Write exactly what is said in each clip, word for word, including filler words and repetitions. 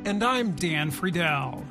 And I'm Dan Friedel.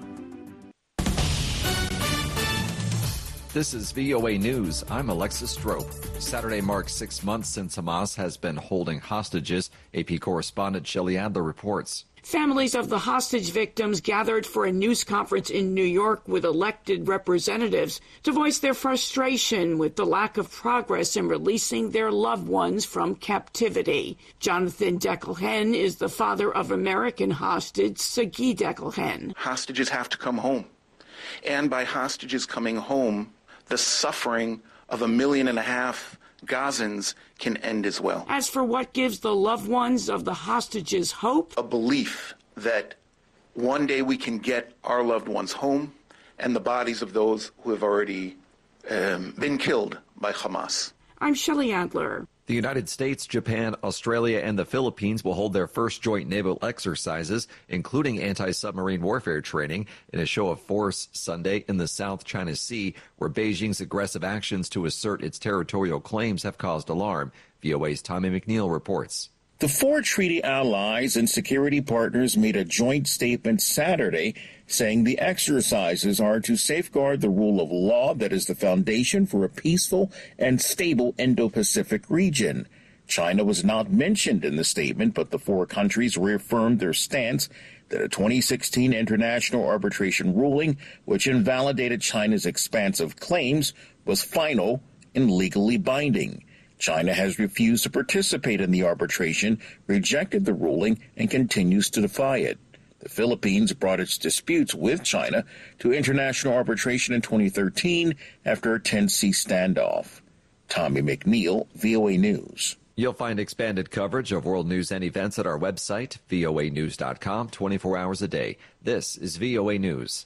This is V O A News. I'm Alexis Strope. Saturday marks six months since Hamas has been holding hostages. A P correspondent Shelley Adler reports. Families of the hostage victims gathered for a news conference in New York with elected representatives to voice their frustration with the lack of progress in releasing their loved ones from captivity. Jonathan Deckelhen is the father of American hostage Sagi Deckelhen. Hostages have to come home. And by hostages coming home, the suffering of a million and a half Gazans can end as well. As for what gives the loved ones of the hostages hope? A belief that one day we can get our loved ones home and the bodies of those who have already um, been killed by Hamas. I'm Shelley Adler. The United States, Japan, Australia, and the Philippines will hold their first joint naval exercises, including anti-submarine warfare training, in a show of force Sunday in the South China Sea, where Beijing's aggressive actions to assert its territorial claims have caused alarm. V O A's Tommy McNeil reports. The four treaty allies and security partners made a joint statement Saturday saying the exercises are to safeguard the rule of law that is the foundation for a peaceful and stable Indo-Pacific region. China was not mentioned in the statement, but the four countries reaffirmed their stance that a twenty sixteen international arbitration ruling, which invalidated China's expansive claims, was final and legally binding. China has refused to participate in the arbitration, rejected the ruling, and continues to defy it. The Philippines brought its disputes with China to international arbitration in twenty thirteen after a ten-sea standoff. Tommy McNeil, V O A News. You'll find expanded coverage of world news and events at our website, V O A news dot com, twenty-four hours a day. This is V O A News.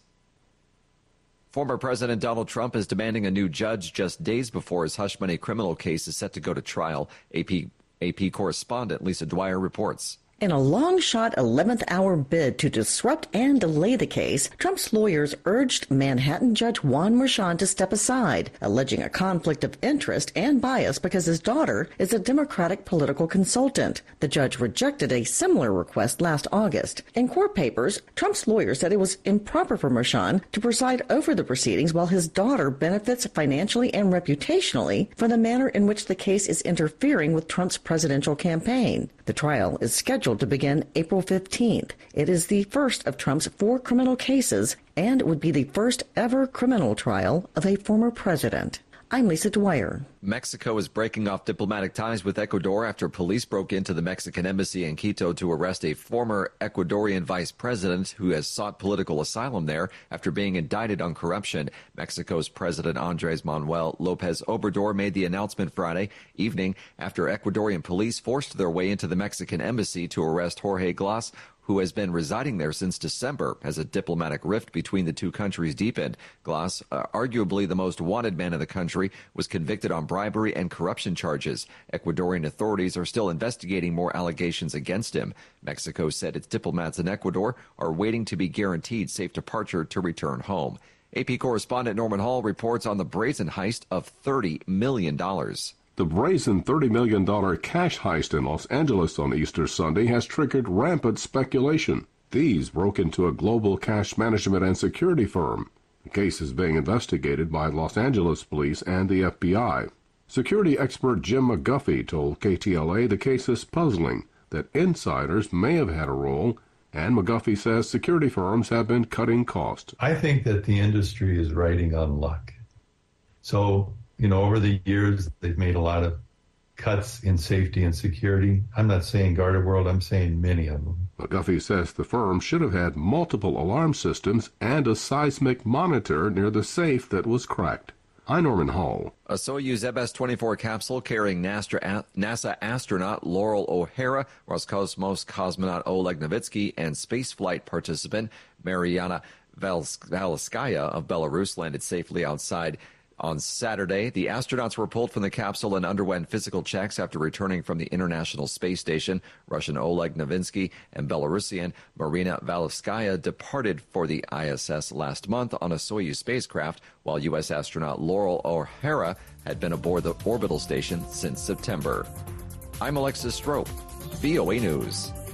Former President Donald Trump is demanding a new judge just days before his hush money criminal case is set to go to trial. A P, A P correspondent Lisa Dwyer reports. In a long-shot eleventh hour bid to disrupt and delay the case, Trump's lawyers urged Manhattan Judge Juan Merchan to step aside, alleging a conflict of interest and bias because his daughter is a Democratic political consultant. The judge rejected a similar request last August. In court papers, Trump's lawyers said it was improper for Merchan to preside over the proceedings while his daughter benefits financially and reputationally from the manner in which the case is interfering with Trump's presidential campaign. The trial is scheduled to begin April fifteenth. It is the first of Trump's four criminal cases and would be the first ever criminal trial of a former president. I'm Lisa Dwyer. Mexico is breaking off diplomatic ties with Ecuador after police broke into the Mexican embassy in Quito to arrest a former Ecuadorian vice president who has sought political asylum there after being indicted on corruption. Mexico's President Andrés Manuel López Obrador made the announcement Friday evening after Ecuadorian police forced their way into the Mexican embassy to arrest Jorge Glas, who has been residing there since December as a diplomatic rift between the two countries deepened. Glas, uh, arguably the most wanted man in the country, was convicted on bribery and corruption charges. Ecuadorian authorities are still investigating more allegations against him. Mexico said its diplomats in Ecuador are waiting to be guaranteed safe departure to return home. A P correspondent Norman Hall reports on the brazen heist of thirty million dollars. The brazen thirty million dollars cash heist in Los Angeles on Easter Sunday has triggered rampant speculation. Thieves broke into a global cash management and security firm. The case is being investigated by Los Angeles police and the F B I. Security expert Jim McGuffey told K T L A the case is puzzling, that insiders may have had a role, and McGuffey says security firms have been cutting costs. I think that the industry is riding on luck. So, you know, over the years, they've made a lot of cuts in safety and security. I'm not saying Guarded World, I'm saying many of them. McGuffey says the firm should have had multiple alarm systems and a seismic monitor near the safe that was cracked. I'm Norman Hall. A Soyuz M S twenty-four capsule carrying NASA astronaut Laurel O'Hara, Roscosmos cosmonaut Oleg Novitsky, and spaceflight participant Mariana Valskaya of Belarus landed safely outside on Saturday. The astronauts were pulled from the capsule and underwent physical checks after returning from the International Space Station. Russian Oleg Novinsky and Belarusian Marina Valskaya departed for the I S S last month on a Soyuz spacecraft, while U S astronaut Laurel O'Hara had been aboard the orbital station since September. I'm Alexis Strope, V O A News.